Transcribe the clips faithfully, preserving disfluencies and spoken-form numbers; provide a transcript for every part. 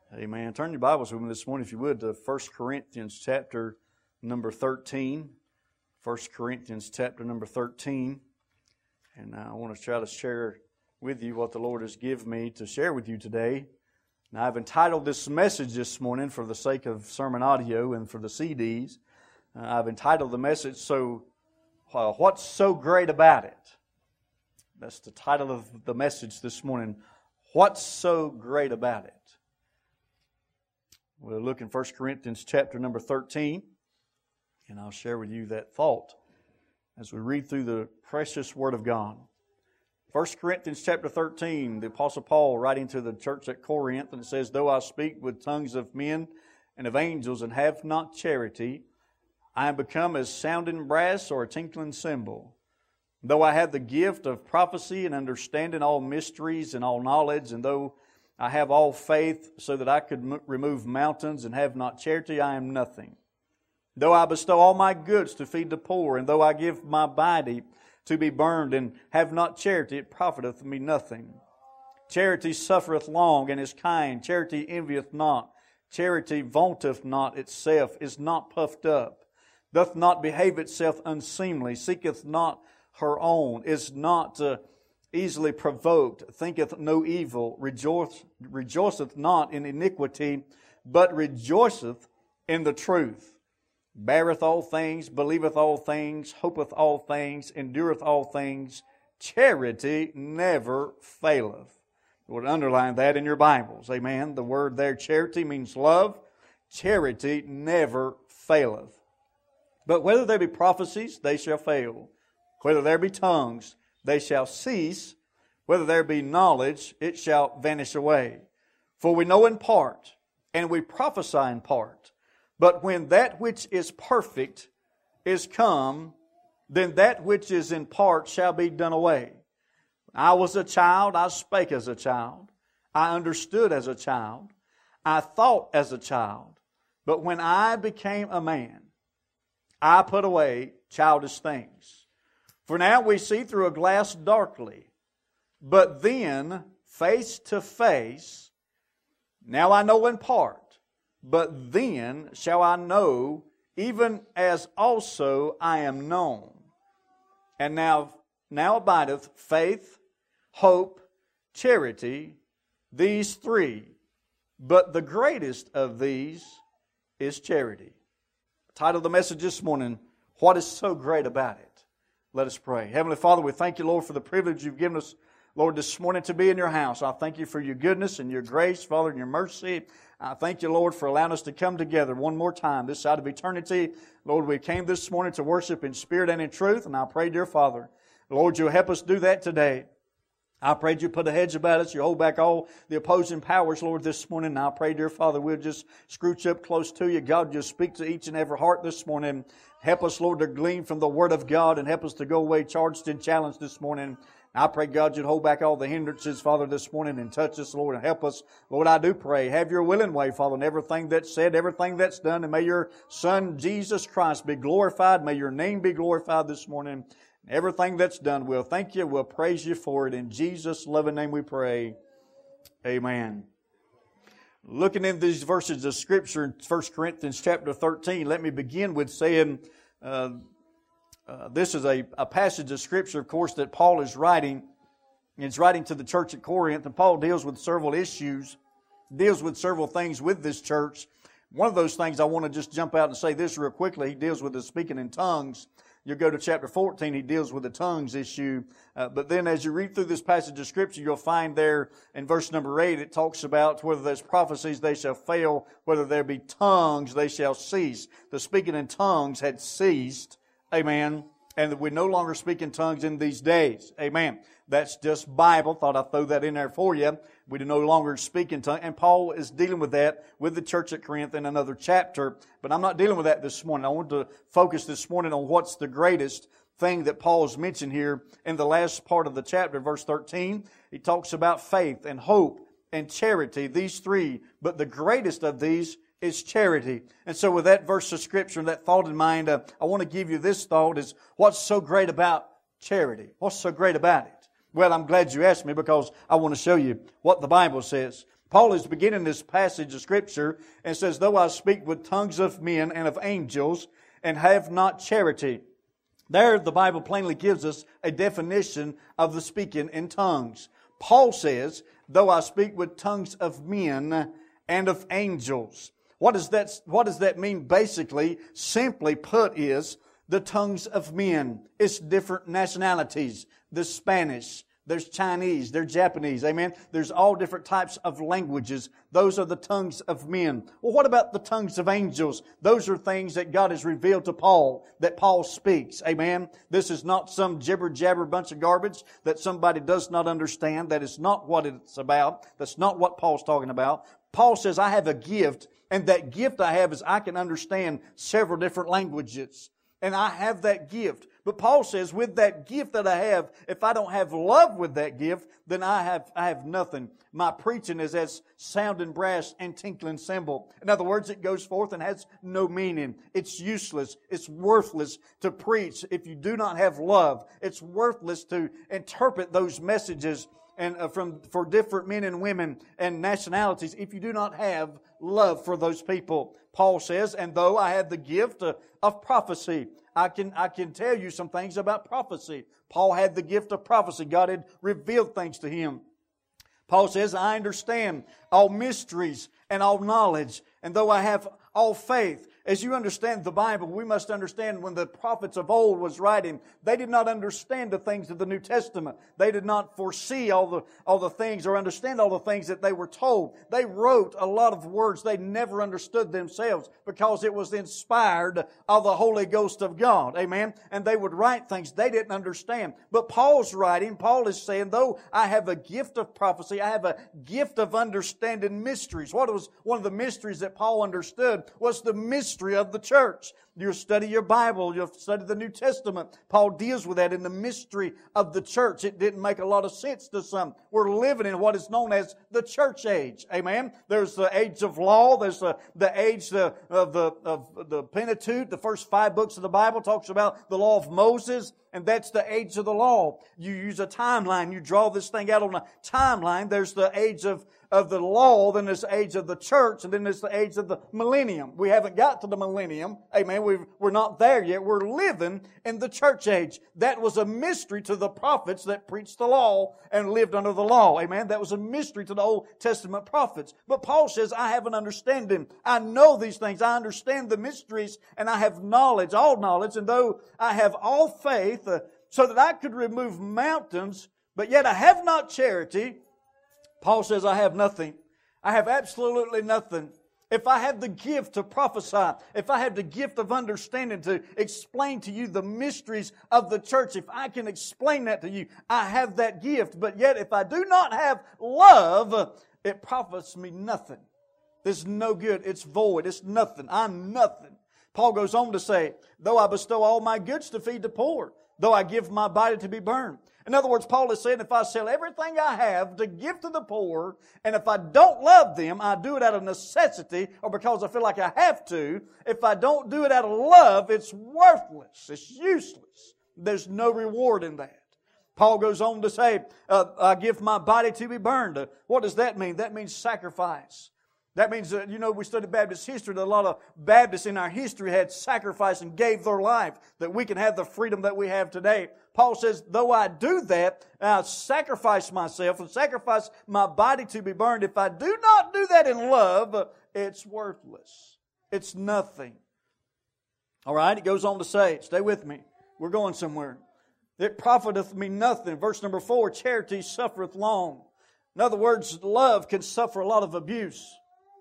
Amen. Turn your Bibles with me this morning, if you would, to First Corinthians chapter number thirteen. First Corinthians chapter number thirteen. And I want to try to share with you what the Lord has given me to share with you today. Now, I've entitled this message this morning, for the sake of sermon audio and for the C Ds, uh, I've entitled the message, So, uh, What's So Great About It? That's the title of the message this morning. What's so great about it? We'll look in First Corinthians chapter number thirteen, and I'll share with you that thought as we read through the precious Word of God. First Corinthians chapter thirteen, the Apostle Paul writing to the church at Corinth, and it says, Though I speak with tongues of men and of angels and have not charity, I am become as sounding brass or a tinkling cymbal. Though I have the gift of prophecy and understanding all mysteries and all knowledge, and though I have all faith so that I could m- remove mountains and have not charity, I am nothing. Though I bestow all my goods to feed the poor, and though I give my body to be burned and have not charity, it profiteth me nothing. Charity suffereth long and is kind. Charity envieth not. Charity vaunteth not itself, is not puffed up, doth not behave itself unseemly, seeketh not her own, is not uh, easily provoked, thinketh no evil, rejoice, rejoiceth not in iniquity, but rejoiceth in the truth, beareth all things, believeth all things, hopeth all things, endureth all things. Charity never faileth. You would underline that in your Bibles. Amen. The word there, charity, means love. Charity never faileth. But whether there be prophecies, they shall fail. Whether there be tongues, they shall cease. Whether there be knowledge, it shall vanish away. For we know in part, and we prophesy in part. But when that which is perfect is come, then that which is in part shall be done away. I was a child, I spake as a child. I understood as a child. I thought as a child. But when I became a man, I put away childish things. For now we see through a glass darkly, but then face to face. Now I know in part, but then shall I know, even as also I am known. And now, now abideth faith, hope, charity, these three. But the greatest of these is charity. The title of the message this morning, What is so great about it? Let us pray. Heavenly Father, we thank you, Lord, for the privilege you've given us, Lord, this morning to be in your house. I thank you for your goodness and your grace, Father, and your mercy. I thank you, Lord, for allowing us to come together one more time this side of eternity. Lord, we came this morning to worship in spirit and in truth, and I pray, dear Father, Lord, you'll help us do that today. I pray you put a hedge about us. You hold back all the opposing powers, Lord, this morning. And I pray, dear Father, we'll just scooch up close to you. God, just speak to each and every heart this morning. Help us, Lord, to glean from the Word of God and help us to go away charged and challenged this morning. I pray, God, you'd hold back all the hindrances, Father, this morning and touch us, Lord, and help us. Lord, I do pray. Have your willing way, Father, in everything that's said, everything that's done. And may your Son, Jesus Christ, be glorified. May your name be glorified this morning. Everything that's done, we'll thank you. We'll praise you for it. In Jesus' loving name we pray. Amen. Looking in these verses of Scripture in First Corinthians chapter thirteen, let me begin with saying uh, uh, this is a, a passage of Scripture, of course, that Paul is writing. He's writing to the church at Corinth, and Paul deals with several issues, deals with several things with this church. One of those things I want to just jump out and say this real quickly. He deals with the speaking in tongues. You go to chapter fourteen, he deals with the tongues issue. Uh, but then as you read through this passage of Scripture, you'll find there in verse number eight, it talks about whether there's prophecies, they shall fail. Whether there be tongues, they shall cease. The speaking in tongues had ceased. Amen. And that we no longer speak in tongues in these days. Amen. That's just Bible. Thought I'd throw that in there for you. We do no longer speak in tongues. And Paul is dealing with that with the church at Corinth in another chapter. But I'm not dealing with that this morning. I want to focus this morning on what's the greatest thing that Paul's mentioned here in the last part of the chapter, verse thirteen. He talks about faith and hope and charity, these three. But the greatest of these is charity. And so with that verse of Scripture and that thought in mind, uh, I want to give you this thought is, what's so great about charity? What's so great about it? Well, I'm glad you asked me because I want to show you what the Bible says. Paul is beginning this passage of Scripture and says, though I speak with tongues of men and of angels and have not charity. There the Bible plainly gives us a definition of the speaking in tongues. Paul says, though I speak with tongues of men and of angels. What does that, what does that mean basically? Simply put is the tongues of men. It's different nationalities. There's Spanish, there's Chinese, there's Japanese, amen? There's all different types of languages. Those are the tongues of men. Well, what about the tongues of angels? Those are things that God has revealed to Paul, that Paul speaks, amen? This is not some jibber-jabber bunch of garbage that somebody does not understand. That is not what it's about. That's not what Paul's talking about. Paul says, I have a gift, and that gift I have is I can understand several different languages. And I have that gift. But Paul says, with that gift that I have, if I don't have love with that gift, then I have I have nothing. My preaching is as sounding brass and tinkling cymbal. In other words, it goes forth and has no meaning. It's useless. It's worthless to preach if you do not have love. It's worthless to interpret those messages and uh, from for different men and women and nationalities if you do not have love for those people. Paul says, and though I have the gift uh, of prophecy, I can I can tell you some things about prophecy. Paul had the gift of prophecy. God had revealed things to him. Paul says, I understand all mysteries and all knowledge, and though I have all faith. As you understand the Bible, we must understand when the prophets of old was writing, they did not understand the things of the New Testament. They did not foresee all the, all the things or understand all the things that they were told. They wrote a lot of words they never understood themselves because it was inspired of the Holy Ghost of God. Amen? And they would write things they didn't understand. But Paul's writing, Paul is saying, though I have a gift of prophecy, I have a gift of understanding mysteries. What was one of the mysteries that Paul understood was the mystery of the church. You'll study your Bible, you'll study the New Testament. Paul deals with that in the mystery of the church. It didn't make a lot of sense to some. We're living in what is known as the church age. Amen? There's the age of law. There's the, the age of the, of the Pentateuch. The first five books of the Bible talks about the law of Moses. And that's the age of the law. You use a timeline. You draw this thing out on a timeline. There's the age of, of the law. Then there's the age of the church. And then there's the age of the millennium. We haven't got to the millennium. Amen. We've, we're not there yet. We're living in the church age. That was a mystery to the prophets that preached the law and lived under the law. Amen. That was a mystery to the Old Testament prophets. But Paul says, I have an understanding. I know these things. I understand the mysteries and I have knowledge, all knowledge. And though I have all faith, uh, so that I could remove mountains, but yet I have not charity, Paul says I have nothing. I have absolutely nothing. If I have the gift to prophesy, if I have the gift of understanding to explain to you the mysteries of the church, if I can explain that to you, I have that gift. But yet if I do not have love, it profits me nothing. It's no good. It's void. It's nothing. I'm nothing. Paul goes on to say, though I bestow all my goods to feed the poor, though I give my body to be burned. In other words, Paul is saying if I sell everything I have to give to the poor, and if I don't love them, I do it out of necessity or because I feel like I have to. If I don't do it out of love, it's worthless. It's useless. There's no reward in that. Paul goes on to say, uh, I give my body to be burned. Uh, what does that mean? That means sacrifice. That means that, you know, we study Baptist history, that a lot of Baptists in our history had sacrificed and gave their life that we can have the freedom that we have today. Paul says, though I do that, I sacrifice myself and sacrifice my body to be burned. If I do not do that in love, it's worthless. It's nothing. All right, it goes on to say, stay with me. We're going somewhere. It profiteth me nothing. Verse number four, charity suffereth long. In other words, love can suffer a lot of abuse.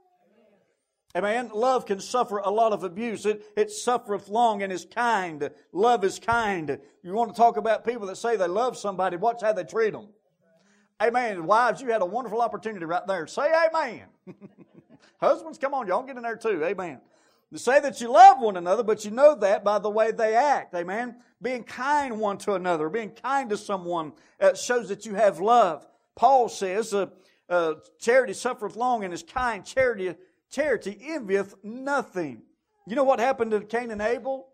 Amen. Love can suffer a lot of abuse. It, it suffereth long and is kind. Love is kind. You want to talk about people that say they love somebody, watch how they treat them. Amen. Wives, you had a wonderful opportunity right there. Say amen. Husbands, come on, y'all get in there too. Amen. To say that you love one another, but you know that by the way they act. Amen. Being kind one to another, being kind to someone uh, shows that you have love. Paul says, uh, uh, charity suffereth long and is kind. Charity Charity envieth nothing. You know what happened to Cain and Abel?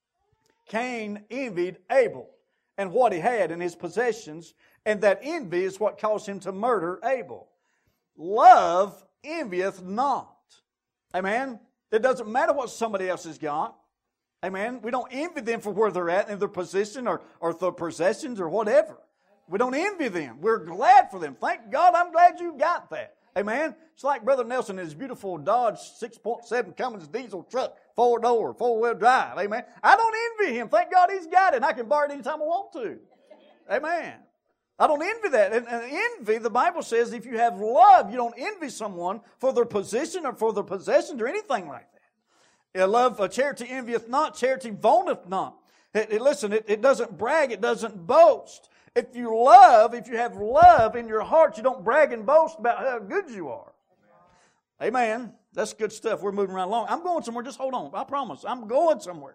Cain envied Abel and what he had in his possessions, and that envy is what caused him to murder Abel. love envieth not. Amen. It doesn't matter what somebody else has got. Amen. We don't envy them for where they're at in their position or, or their possessions or whatever. We don't envy them. We're glad for them. Thank God I'm glad you got that. Amen. It's like Brother Nelson and his beautiful Dodge six point seven Cummins diesel truck, four-door, four-wheel drive. Amen. I don't envy him. Thank God he's got it, and I can borrow it anytime I want to. Amen. I don't envy that. And, and envy, the Bible says, if you have love, you don't envy someone for their position or for their possessions or anything like that. Love, uh, charity envieth not, charity vaunteth not. It, it, listen, it, it doesn't brag, it doesn't boast. If you love, if you have love in your heart, you don't brag and boast about how good you are. Amen. That's good stuff. We're moving right along. I'm going somewhere. Just hold on. I promise. I'm going somewhere.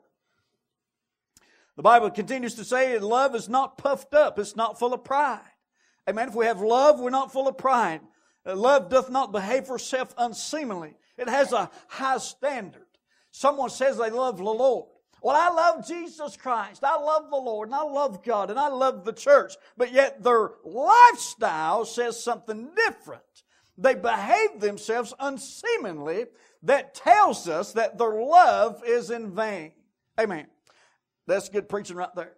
The Bible continues to say that love is not puffed up. It's not full of pride. Amen. If we have love, we're not full of pride. Uh, love doth not behave herself unseemly. It has a high standard. Someone says they love the Lord. Well, I love Jesus Christ. I love the Lord, and I love God, and I love the church. But yet their lifestyle says something different. They behave themselves unseemly. That tells us that their love is in vain. Amen. That's good preaching right there.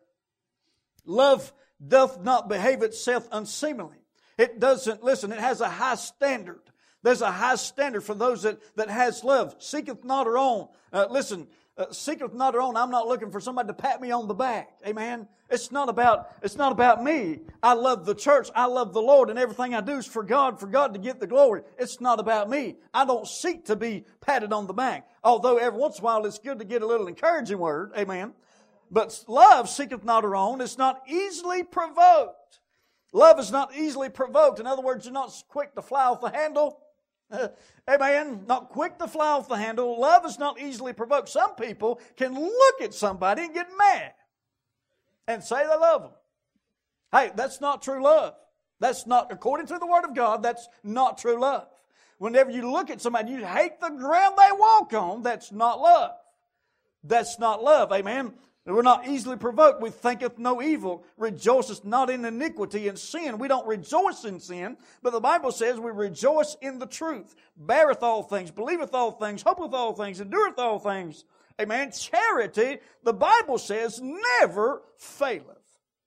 Love doth not behave itself unseemly. It doesn't, listen, it has a high standard. There's a high standard for those that, that has love. Seeketh not her own. Uh, listen, uh, seeketh not her own. I'm not looking for somebody to pat me on the back. Amen. It's not about, it's not about me. I love the church. I love the Lord, and everything I do is for God, for God to get the glory. It's not about me. I don't seek to be patted on the back. Although every once in a while it's good to get a little encouraging word. Amen. But love seeketh not her own. It's not easily provoked. Love is not easily provoked. In other words, you're not quick to fly off the handle. Amen. Not quick to fly off the handle. Love is not easily provoked. Some people can look at somebody and get mad and say they love them. Hey, that's not true love. That's not, according to the Word of God, that's not true love. Whenever you look at somebody, you hate the ground they walk on, that's not love. That's not love. Amen. We're not easily provoked. We thinketh no evil. Rejoiceth not in iniquity and sin. We don't rejoice in sin, but the Bible says we rejoice in the truth. Beareth all things, believeth all things, hopeth all things, endureth all things. Amen. Charity, the Bible says, never faileth.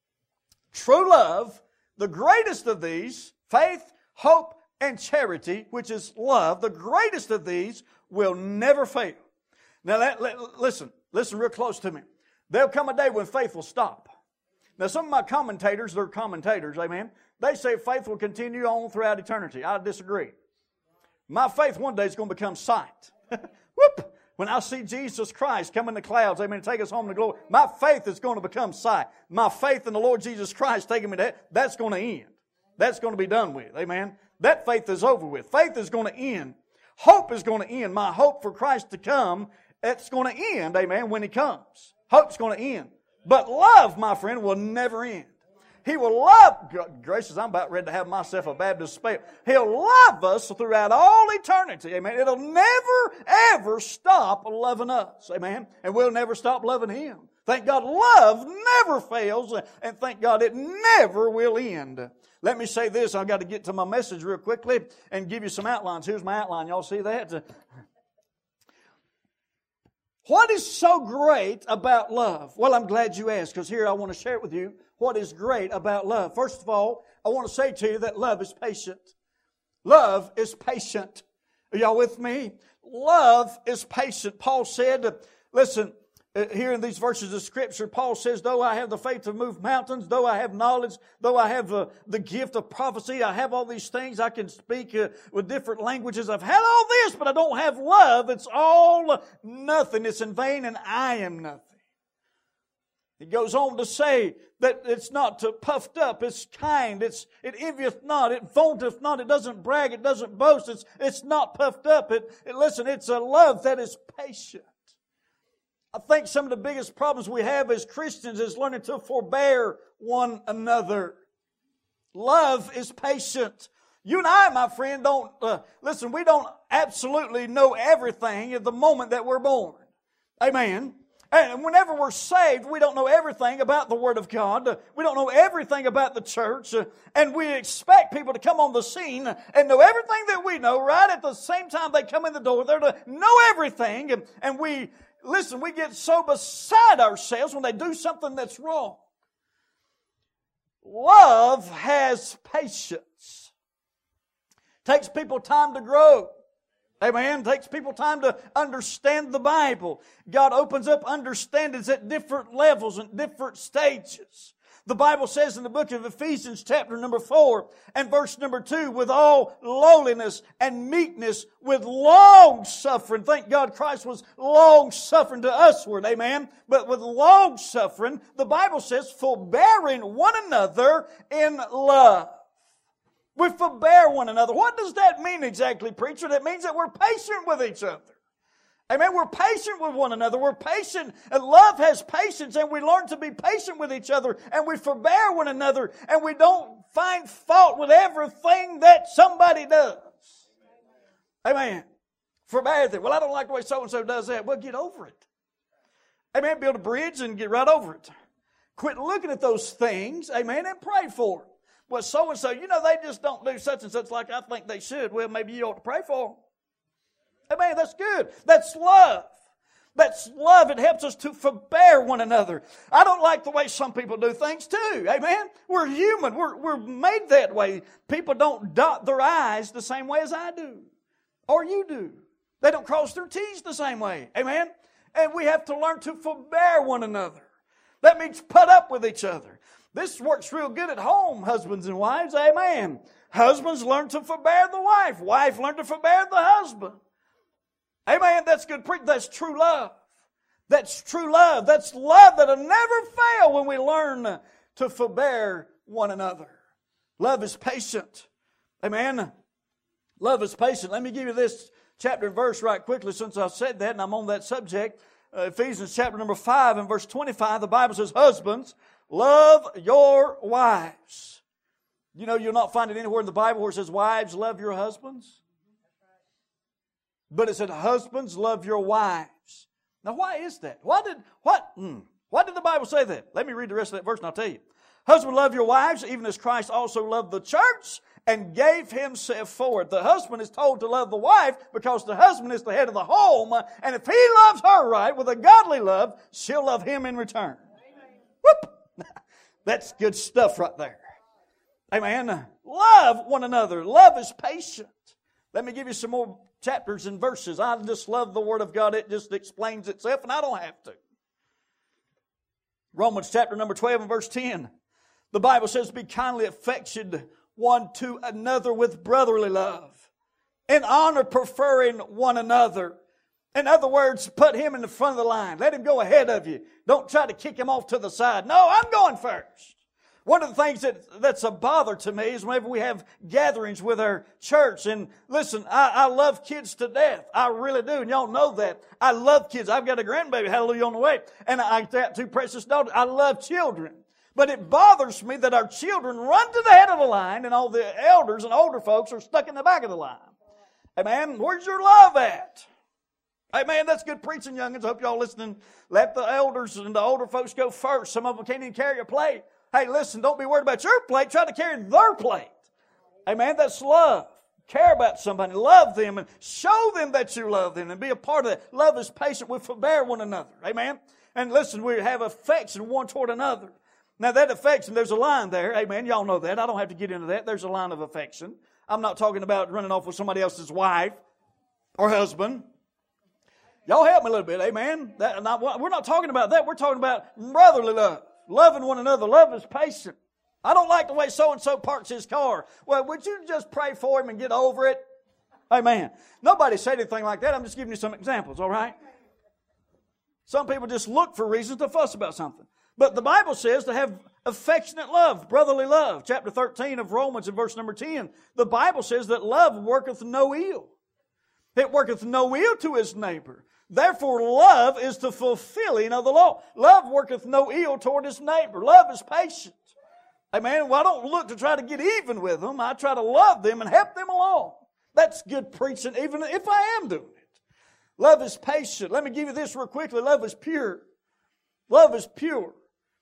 True love, the greatest of these, faith, hope, and charity, which is love, the greatest of these will never fail. Now, let, let, listen, listen real close to me. There'll come a day when faith will stop. Now, some of my commentators, they're commentators, amen, they say faith will continue on throughout eternity. I disagree. My faith one day is going to become sight. Whoop! When I see Jesus Christ come in the clouds, amen, take us home to glory, my faith is going to become sight. My faith in the Lord Jesus Christ taking me to that, that's going to end. That's going to be done with, amen. That faith is over with. Faith is going to end. Hope is going to end. My hope for Christ to come, it's going to end, amen, when He comes. Hope's going to end. But love, my friend, will never end. He will love, gracious, I'm about ready to have myself a Baptist spell. He'll love us throughout all eternity. Amen. It'll never, ever stop loving us. Amen. And we'll never stop loving Him. Thank God love never fails, and thank God it never will end. Let me say this. I've got to get to my message real quickly and give you some outlines. Here's my outline. Y'all see that? What is so great about love? Well, I'm glad you asked, because here I want to share it with you what is great about love. First of all, I want to say to you that love is patient. Love is patient. Are y'all with me? Love is patient. Paul said, listen, here in these verses of Scripture, Paul says, though I have the faith to move mountains, though I have knowledge, though I have uh, the gift of prophecy, I have all these things, I can speak uh, with different languages, I've had all this, but I don't have love. It's all nothing. It's in vain, and I am nothing. He goes on to say that it's not puffed up, it's kind, it's it envieth not, it vaunteth not, it doesn't brag, it doesn't boast, it's it's not puffed up. It, it listen, it's a love that is patient. I think some of the biggest problems we have as Christians is learning to forbear one another. Love is patient. You and I, my friend, don't, uh, listen, we don't absolutely know everything at the moment that we're born. Amen. And whenever we're saved, we don't know everything about the Word of God. We don't know everything about the church. And we expect people to come on the scene and know everything that we know right at the same time they come in the door. They're to know everything. And, and we, listen, we get so beside ourselves when they do something that's wrong. Love has patience. Takes people time to grow. Amen. It takes people time to understand the Bible. God opens up understandings at different levels and different stages. The Bible says in the book of Ephesians chapter number four and verse number two, with all lowliness and meekness, with long suffering. Thank God Christ was long suffering to usward. Amen. But with long suffering, the Bible says, forbearing one another in love. We forbear one another. What does that mean exactly, preacher? That means that we're patient with each other. Amen. We're patient with one another. We're patient. And love has patience, and we learn to be patient with each other, and we forbear one another, and we don't find fault with everything that somebody does. Amen. Forbear them. Well, I don't like the way so-and-so does that. Well, get over it. Amen. Build a bridge and get right over it. Quit looking at those things, amen, and pray for them. Well, so-and-so, you know, they just don't do such and such like I think they should. Well, maybe you ought to pray for them. Amen, that's good. That's love. That's love. It helps us to forbear one another. I don't like the way some people do things too. Amen. We're human. We're, we're made that way. People don't dot their I's the same way as I do. Or you do. They don't cross their T's the same way. Amen. And we have to learn to forbear one another. That means put up with each other. This works real good at home, husbands and wives. Amen. Husbands learn to forbear the wife. Wife learn to forbear the husband. Amen. That's good. That's true love. That's true love. That's love that'll never fail when we learn to forbear one another. Love is patient. Amen. Love is patient. Let me give you this chapter and verse right quickly since I've said that and I'm on that subject. Uh, Ephesians chapter number five and verse twenty-five, the Bible says, husbands, love your wives. You know, you'll not find it anywhere in the Bible where it says, wives, love your husbands. But it said, husbands, love your wives. Now, why is that? Why did, what, hmm, why did the Bible say that? Let me read the rest of that verse and I'll tell you. Husband, love your wives, even as Christ also loved the church and gave himself for it. The husband is told to love the wife because the husband is the head of the home. And if he loves her right with a godly love, she'll love him in return. Whoop! That's good stuff right there. Amen. Love one another. Love is patient. Let me give you some more chapters and verses. I just love the Word of God. It just explains itself, and I don't have to. Romans chapter number twelve and verse ten. The Bible says, be kindly affectioned one to another with brotherly love, in honor preferring one another. In other words, put him in the front of the line. Let him go ahead of you. Don't try to kick him off to the side. No, I'm going first. One of the things that, that's a bother to me is whenever we have gatherings with our church. And listen, I, I love kids to death. I really do. And y'all know that. I love kids. I've got a grandbaby, hallelujah, on the way. And I got two precious daughters. I love children. But it bothers me that our children run to the head of the line and all the elders and older folks are stuck in the back of the line. Amen. Where's your love at? Amen. That's good preaching, youngins. Hope y'all listening. Let the elders and the older folks go first. Some of them can't even carry a plate. Hey, listen, don't be worried about your plate. Try to carry their plate. Amen. That's love. Care about somebody. Love them and show them that you love them and be a part of that. Love is patient. We forbear one another. Amen. And listen, we have affection one toward another. Now that affection, there's a line there. Amen. Y'all know that. I don't have to get into that. There's a line of affection. I'm not talking about running off with somebody else's wife or husband. Y'all help me a little bit. Amen. That, not, we're not talking about that. We're talking about brotherly love. Loving one another. Love is patient. I don't like the way so-and-so parks his car. Well, would you just pray for him and get over it? Amen. Nobody said anything like that. I'm just giving you some examples, all right? Some people just look for reasons to fuss about something. But the Bible says to have affectionate love, brotherly love. Chapter thirteen of Romans in verse number ten. The Bible says that love worketh no ill. It worketh no ill to his neighbor. Therefore, love is the fulfilling of the law. Love worketh no ill toward his neighbor. Love is patient. Amen. Well, I don't look to try to get even with them. I try to love them and help them along. That's good preaching, even if I am doing it. Love is patient. Let me give you this real quickly. Love is pure. Love is pure.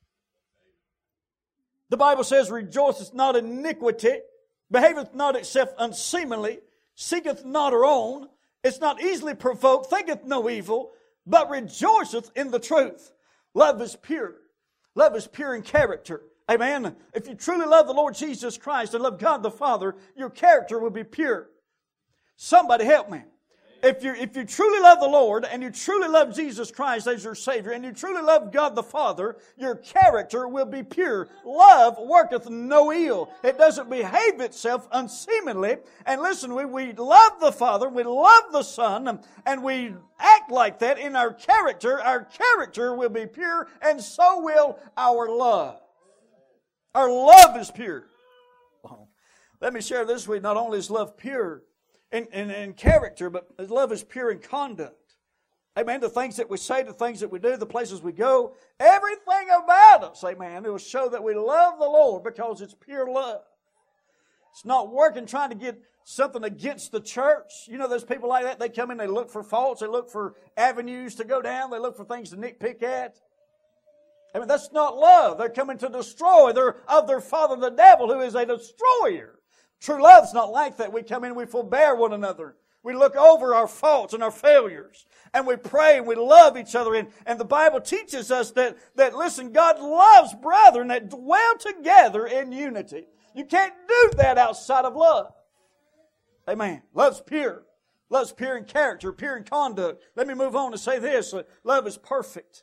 The Bible says, rejoiceth not in iniquity, behaveth not itself unseemly, seeketh not her own, is not easily provoked, thinketh no evil, but rejoiceth in the truth. Love is pure. Love is pure in character. Amen. If you truly love the Lord Jesus Christ and love God the Father, your character will be pure. Somebody help me. If you, if you truly love the Lord and you truly love Jesus Christ as your Savior and you truly love God the Father, your character will be pure. Love worketh no ill. It doesn't behave itself unseemly. And listen, we, we love the Father, we love the Son, and we act like that in our character. Our character will be pure, and so will our love. Our love is pure. Let me share this with you. Not only is love pure In, in, in character, but love is pure in conduct. Amen. The things that we say, the things that we do, the places we go, everything about us, amen, it will show that we love the Lord because it's pure love. It's not working trying to get something against the church. You know, there's people like that. They come in, they look for faults, they look for avenues to go down, they look for things to nitpick at. I mean, that's not love. They're coming to destroy. They're of their father, the devil, who is a destroyer. True love's not like that. We come in and we forbear one another. We look over our faults and our failures. And we pray and we love each other. And, and the Bible teaches us that, that, listen, God loves brethren that dwell together in unity. You can't do that outside of love. Amen. Love's pure. Love's pure in character, pure in conduct. Let me move on to say this. Love is perfect.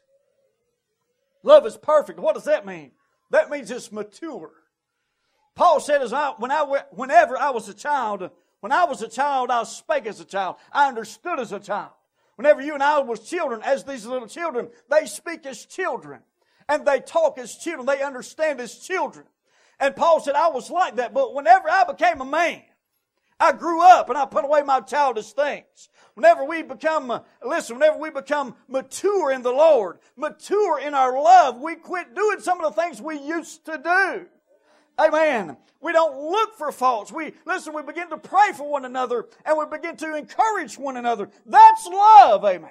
Love is perfect. What does that mean? That means it's mature. Paul said, as I, when I, whenever I was a child, when I was a child, I spake as a child. I understood as a child. Whenever you and I was children, as these little children, they speak as children. And they talk as children. They understand as children. And Paul said, I was like that. But whenever I became a man, I grew up and I put away my childish things. Whenever we become, listen, whenever we become mature in the Lord, mature in our love, we quit doing some of the things we used to do. Amen. We don't look for faults. We, listen, we begin to pray for one another and we begin to encourage one another. That's love. Amen.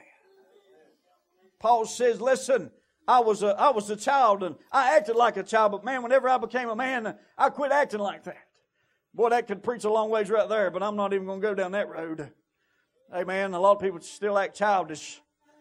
Paul says, listen, I was a, I was a child and I acted like a child, but man, whenever I became a man, I quit acting like that. Boy, that could preach a long ways right there, but I'm not even going to go down that road. Amen. A lot of people still act childish.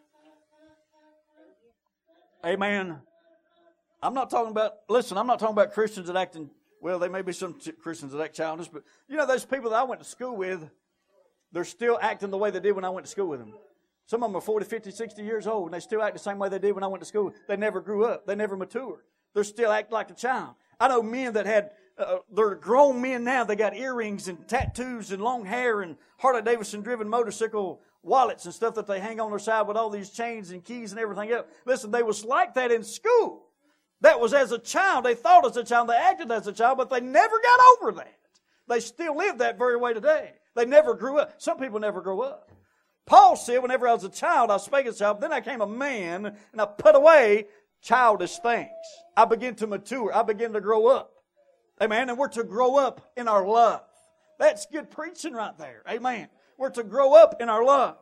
Amen. I'm not talking about, listen, I'm not talking about Christians that acting, well, there may be some Christians that act childish, but you know, those people that I went to school with, they're still acting the way they did when I went to school with them. Some of them are forty, fifty, sixty years old, and they still act the same way they did when I went to school. They never grew up. They never matured. They're still acting like a child. I know men that had, uh, they're grown men now, they got earrings and tattoos and long hair and Harley-Davidson driven motorcycle wallets and stuff that they hang on their side with all these chains and keys and everything else. Listen, they was like that in school. That was as a child. They thought as a child. They acted as a child, but they never got over that. They still live that very way today. They never grew up. Some people never grow up. Paul said, whenever I was a child, I spake as a child. Then I became a man, and I put away childish things. I began to mature. I began to grow up. Amen. And we're to grow up in our love. That's good preaching right there. Amen. We're to grow up in our love.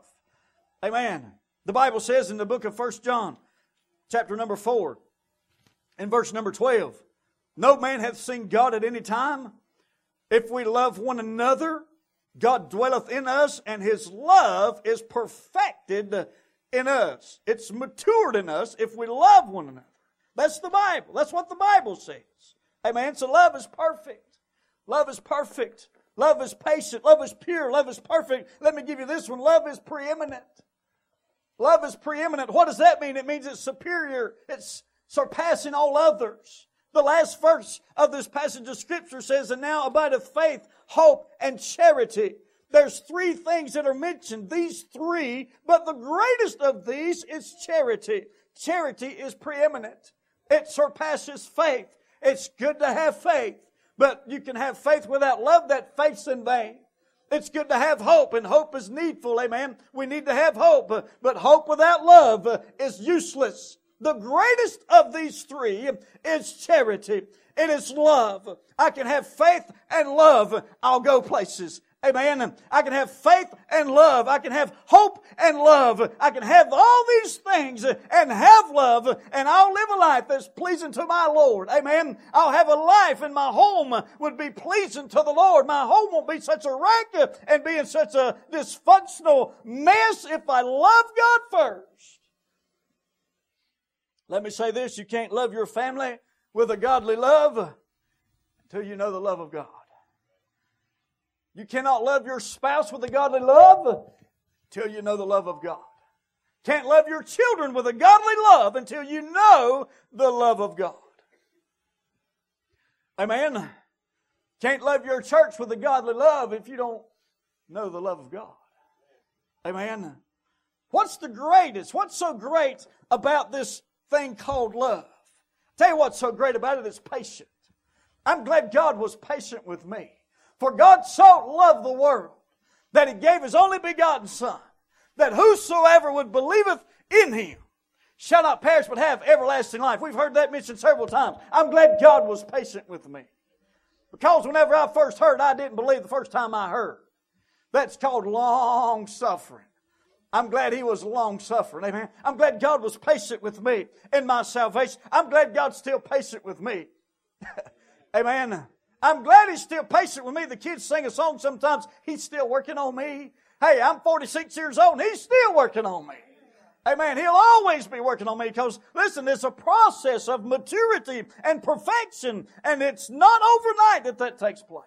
Amen. The Bible says in the book of First John, chapter number four, in verse number twelve, no man hath seen God at any time. If we love one another, God dwelleth in us, and His love is perfected in us. It's matured in us if we love one another. That's the Bible. That's what the Bible says. Amen. So love is perfect. Love is perfect. Love is patient. Love is pure. Love is perfect. Let me give you this one. Love is preeminent. Love is preeminent. What does that mean? It means it's superior. It's surpassing all others. The last verse of this passage of Scripture says, and now abideth faith, hope, and charity. There's three things that are mentioned, these three, but the greatest of these is charity. Charity is preeminent. It surpasses faith. It's good to have faith, but you can have faith without love. That faith's in vain. It's good to have hope, and hope is needful, amen. We need to have hope, but hope without love is useless. The greatest of these three is charity. It is love. I can have faith and love. I'll go places. Amen. I can have faith and love. I can have hope and love. I can have all these things and have love, and I'll live a life that's pleasing to my Lord. Amen. I'll have a life, and my home would be pleasing to the Lord. My home won't be such a wreck and be in such a dysfunctional mess if I love God first. Let me say this, you can't love your family with a godly love until you know the love of God. You cannot love your spouse with a godly love until you know the love of God. Can't love your children with a godly love until you know the love of God. Amen. Can't love your church with a godly love if you don't know the love of God. Amen. What's the greatest? What's so great about this thing called love? Tell you what's so great about it, it's patient. I'm glad God was patient with me. For God so loved the world that He gave His only begotten Son, that whosoever would believeth in Him shall not perish but have everlasting life. We've heard that mentioned several times. I'm glad God was patient with me. Because whenever I first heard, I didn't believe the first time I heard. That's called long suffering. I'm glad He was long suffering. Amen. I'm glad God was patient with me in my salvation. I'm glad God's still patient with me. Amen. I'm glad He's still patient with me. The kids sing a song sometimes, He's still working on me. Hey, I'm forty-six years old and He's still working on me. Amen. He'll always be working on me because, listen, it's a process of maturity and perfection, and it's not overnight that that takes place.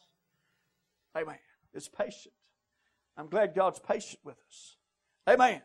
Amen. It's patient. I'm glad God's patient with us. Amen.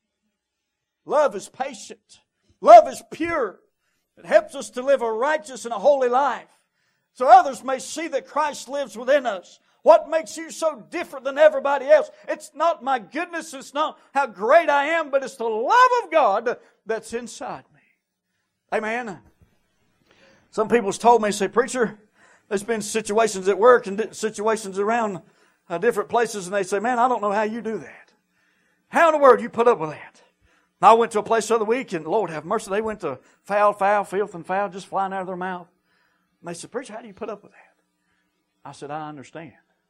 Love is patient. Love is pure. It helps us to live a righteous and a holy life, so others may see that Christ lives within us. What makes you so different than everybody else? It's not my goodness, it's not how great I am, but it's the love of God that's inside me. Amen. Some people's told me, say, preacher, there's been situations at work and situations around uh, different places, and they say, man, I don't know how you do that. How in the world do you put up with that? And I went to a place the other week, and Lord have mercy, they went to foul, foul, filth, and foul, just flying out of their mouth. And they said, preacher, how do you put up with that? I said, I understand.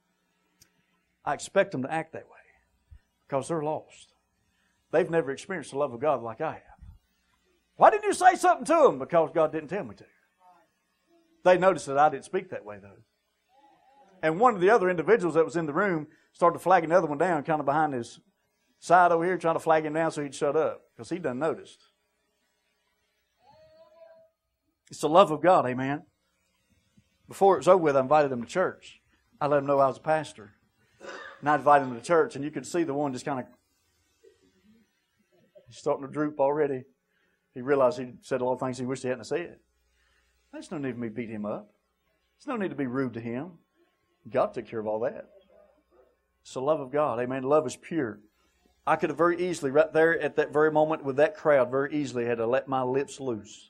I expect them to act that way because they're lost. They've never experienced the love of God like I have. Why didn't you say something to them? Because God didn't tell me to. They noticed that I didn't speak that way, though. And one of the other individuals that was in the room started flagging the other one down kind of behind his side over here, trying to flag him down so he'd shut up because he done noticed. It's the love of God, amen. Before it was over with, I invited them to church. I let them know I was a pastor. And I invited them to church, and you could see the one just kind of, he's starting to droop already. He realized he said a lot of things he wished he hadn't said. There's no need for me to beat him up. There's no need to be rude to him. God took care of all that. It's the love of God, amen. Love is pure. I could have very easily, right there at that very moment with that crowd, very easily had to let my lips loose.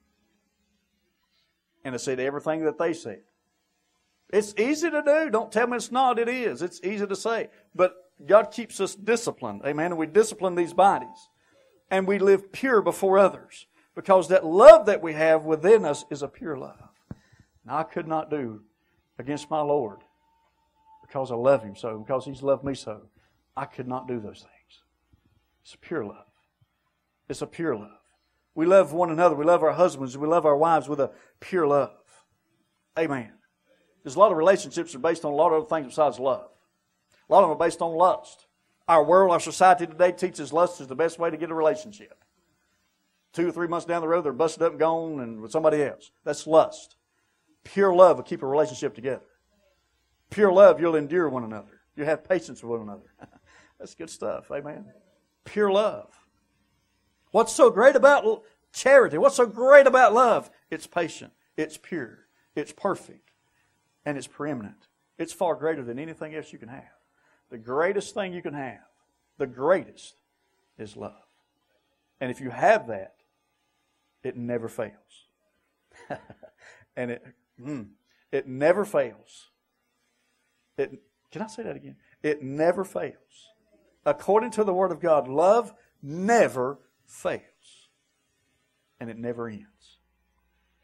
And I said everything that they said. It's easy to do. Don't tell me it's not. It is. It's easy to say. But God keeps us disciplined. Amen. And we discipline these bodies. And we live pure before others. Because that love that we have within us is a pure love. Now I could not do against my Lord because I love Him so, because He's loved me so. I could not do those things. It's a pure love. It's a pure love. We love one another. We love our husbands. We love our wives with a pure love. Amen. There's a lot of relationships that are based on a lot of other things besides love. A lot of them are based on lust. Our world, our society today teaches lust is the best way to get a relationship. Two or three months down the road, they're busted up and gone and with somebody else. That's lust. Pure love will keep a relationship together. Pure love, you'll endure one another. You'll have patience with one another. That's good stuff. Amen. Pure love. What's so great about charity? What's so great about love? It's patient. It's pure. It's perfect. And it's preeminent. It's far greater than anything else you can have. The greatest thing you can have, the greatest, is love. And if you have that, it never fails. and it, mm, it never fails. It, can I say that again? It never fails. According to the Word of God, love never fails. And it never ends.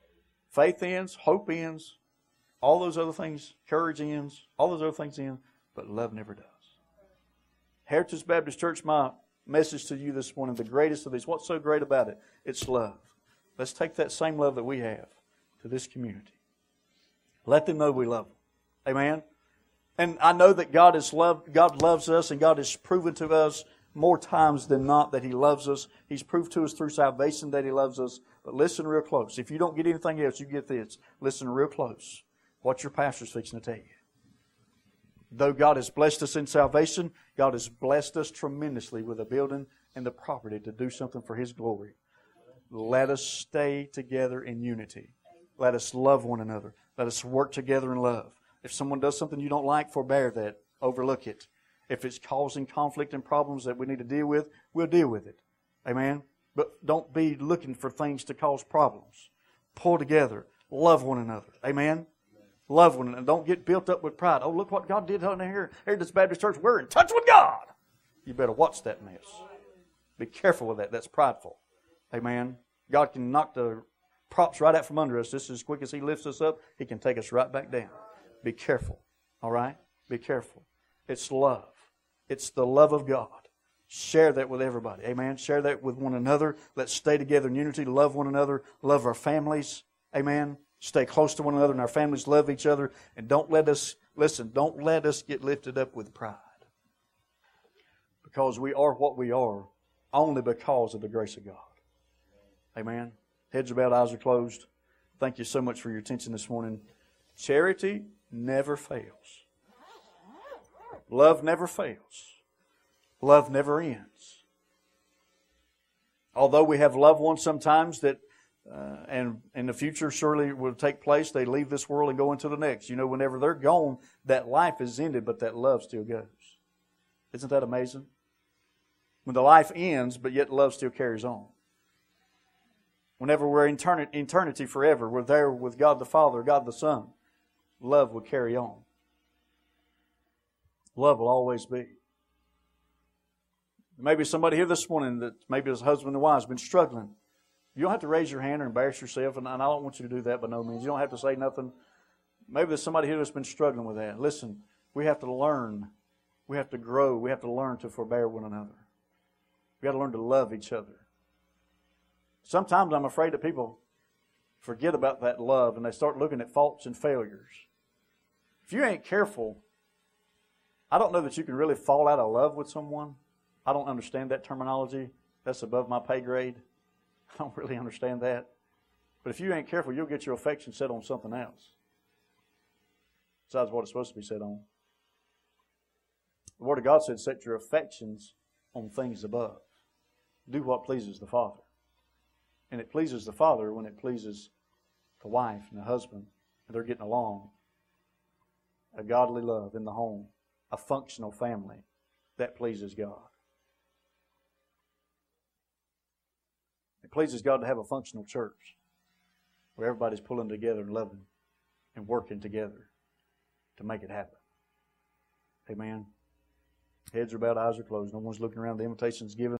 Faith ends, hope ends, all those other things, courage ends, all those other things end. but love never does. Heritage Baptist Church, my message to you this morning, the greatest of these, what's so great about it? It's love. Let's take that same love that we have to this community. Let them know we love them. Amen? And I know that God is loved, God loves us, and God has proven to us more times than not that He loves us. He's proved to us through salvation that He loves us. But listen real close. If you don't get anything else, you get this. Listen real close. What your pastor's fixing to tell you. Though God has blessed us in salvation, God has blessed us tremendously with a building and the property to do something for His glory. Let us stay together in unity. Let us love one another. Let us work together in love. If someone does something you don't like, forbear that. Overlook it. If it's causing conflict and problems that we need to deal with, we'll deal with it. Amen? But don't be looking for things to cause problems. Pull together. Love one another. Amen? Love one another. Don't get built up with pride. Oh, look what God did down here. Here at this Baptist church, we're in touch with God. You better watch that mess. Be careful with that. That's prideful. Amen? God can knock the props right out from under us just as quick as He lifts us up. He can take us right back down. Be careful. All right? Be careful. It's love. It's the love of God. Share that with everybody. Amen? Share that with one another. Let's stay together in unity. Love one another. Love our families. Amen? Stay close to one another, and our families love each other. And don't let us, listen, don't let us get lifted up with pride. Because we are what we are only because of the grace of God. Amen? Heads are bowed, eyes are closed. Thank you so much for your attention this morning. Charity never fails. Love never fails. Love never ends. Although we have loved ones sometimes that, uh, and in the future surely will take place, they leave this world and go into the next. You know, whenever they're gone, that life is ended, but that love still goes. Isn't that amazing? When the life ends, but yet love still carries on. Whenever we're in eternity forever, we're there with God the Father, God the Son, love will carry on. Love will always be. Maybe somebody here this morning that maybe as husband and wife has been struggling. You don't have to raise your hand or embarrass yourself, and I don't want you to do that by no means. You don't have to say nothing. Maybe there's somebody here that's been struggling with that. Listen, we have to learn. We have to grow. We have to learn to forbear one another. We've got to learn to love each other. Sometimes I'm afraid that people forget about that love and they start looking at faults and failures. If you ain't careful, I don't know that you can really fall out of love with someone. I don't understand that terminology. That's above my pay grade. I don't really understand that. But if you ain't careful, you'll get your affection set on something else besides what it's supposed to be set on. The Word of God said, set your affections on things above. Do what pleases the Father. And it pleases the Father when it pleases the wife and the husband, and they're getting along. A godly love in the home, a functional family, that pleases God. It pleases God to have a functional church where everybody's pulling together and loving and working together to make it happen. Amen. Heads are bowed, eyes are closed. No one's looking around. The invitation's given.